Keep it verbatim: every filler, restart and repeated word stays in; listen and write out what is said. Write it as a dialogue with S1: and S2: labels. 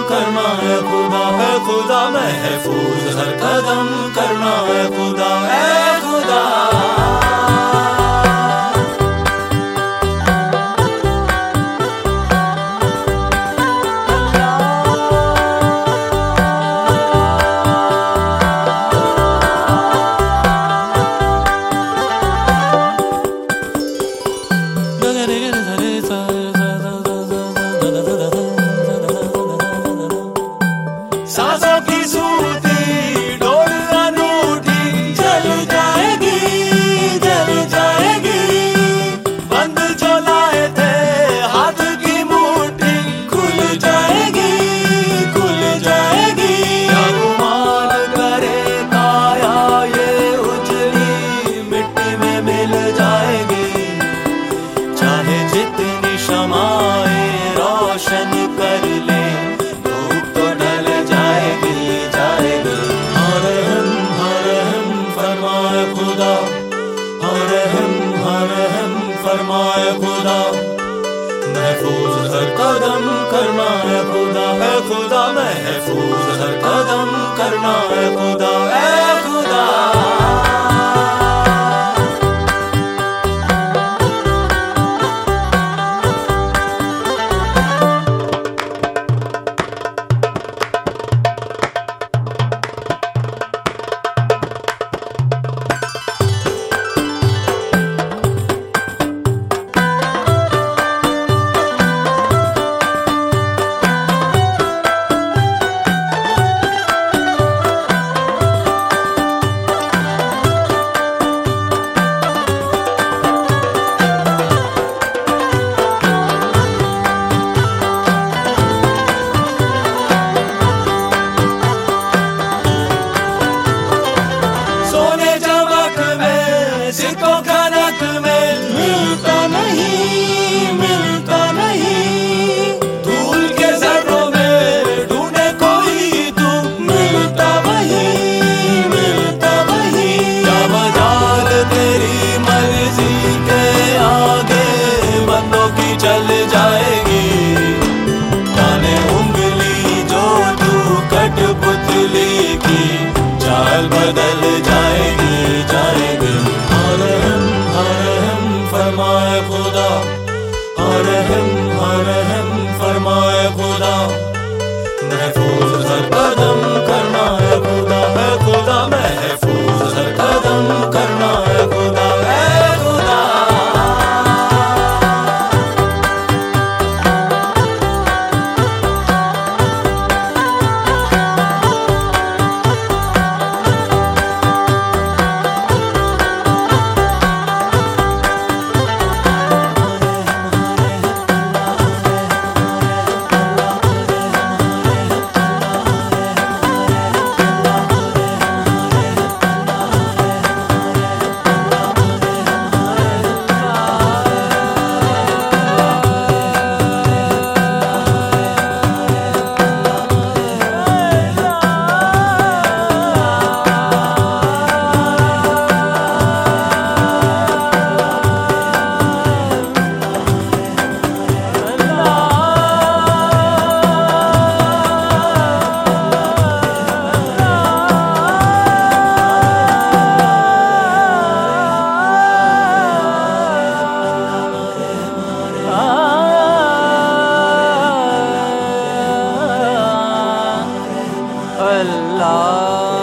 S1: करना है खुदा, है खुदा महफूज हर कदम करना है खुदा, है खुदा। सांसों की सूती डोर अनूठी जल जाएगी, जल जाएगी। बंद जो लाए थे हाथ की मुट्ठी खुल जाएगी, खुल जाएगी। क्या गुमान करे काया ये उजली मिट्टी में मिल जाएगी। चाहे जितनी शमाएं रोशन कर ले खुदा, हर हम हर हम फरमाए खुदा, महफूज हर कदम करना है खुदा, है खुदा महफूज हर कदम करना है खुदा, है खुदा। सिक्कों खनक में मिलता नहीं, मिलता नहीं। धूल के जर्रों में ढूंढे कोई तू मिलता वही, मिलता वही। क्या मजाल तेरी मर्जी के आगे बंदों की चल जाएगी। जाने उंगली जो तू कठपुतली की चाल बदल जाएगी, जाएगी। फरमाए खुदा, हर हम हर हम फरमाए खुदा, महफूज हर कदम करना है खुदा, है खुदा महफूज हर कदम करना है खुदा, है खुदा। अल्लाह।